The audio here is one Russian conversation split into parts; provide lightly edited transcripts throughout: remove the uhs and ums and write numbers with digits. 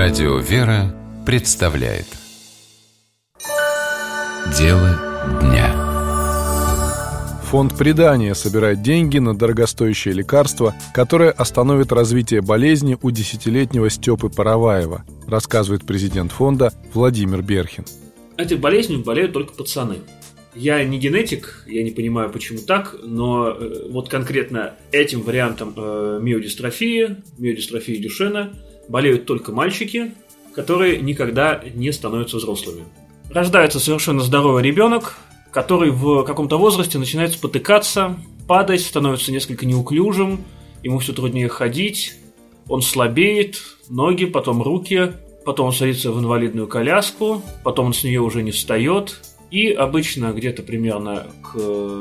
Радио «Вера» представляет Дело дня. Фонд «Предание» собирает деньги на дорогостоящее лекарство, которое остановит развитие болезни у 10-летнего Степы Параваева, рассказывает президент фонда Владимир Берхин. Этой болезнью болеют только пацаны. Я не генетик, я не понимаю, почему так, но вот конкретно этим вариантом миодистрофии Дюшена болеют только мальчики, которые никогда не становятся взрослыми. Рождается совершенно здоровый ребенок, который в каком-то возрасте начинает спотыкаться, падать, становится несколько неуклюжим, ему все труднее ходить, он слабеет, ноги, потом руки, потом он садится в инвалидную коляску, потом он с нее уже не встает, и обычно где-то примерно к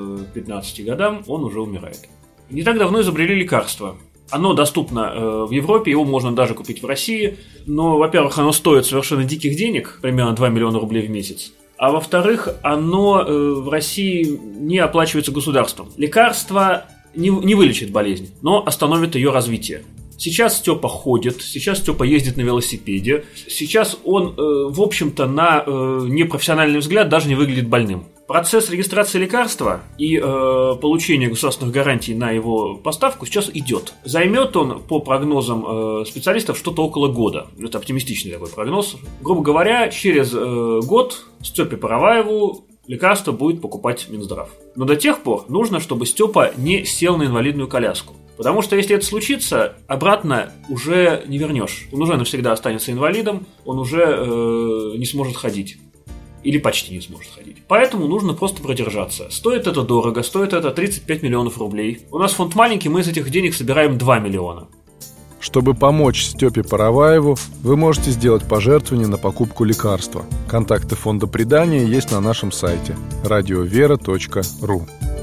15 годам он уже умирает. Не так давно изобрели лекарство. Оно доступно в Европе, его можно даже купить в России, но, во-первых, оно стоит совершенно диких денег, примерно 2 миллиона рублей в месяц, а во-вторых, оно в России не оплачивается государством. Лекарство не вылечит болезнь, но остановит ее развитие. Сейчас Степа ходит, сейчас Степа ездит на велосипеде, сейчас он, в общем-то, на непрофессиональный взгляд даже не выглядит больным. Процесс регистрации лекарства и получения государственных гарантий на его поставку сейчас идет. Займет он, по прогнозам специалистов, что-то около года. Это оптимистичный такой прогноз. Грубо говоря, через год Степе Параваеву лекарство будет покупать Минздрав. Но до тех пор нужно, чтобы Степа не сел на инвалидную коляску. Потому что если это случится, обратно уже не вернешь. Он уже навсегда останется инвалидом, он уже не сможет ходить. Или почти не сможет ходить. Поэтому нужно просто продержаться. Стоит это дорого, стоит это 35 миллионов рублей. У нас фонд маленький, мы из этих денег собираем 2 миллиона. Чтобы помочь Степе Параваеву, вы можете сделать пожертвование на покупку лекарства. Контакты фонда «Предание» есть на нашем сайте radiovera.ru.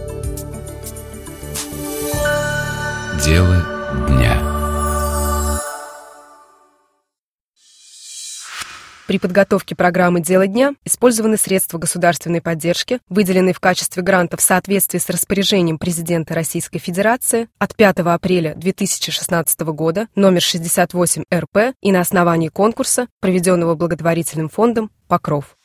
Дело дня. При подготовке программы «Дело дня» использованы средства государственной поддержки, выделенные в качестве гранта в соответствии с распоряжением президента Российской Федерации от 5 апреля 2016 года номер 68 РП и на основании конкурса, проведенного благотворительным фондом «Покров».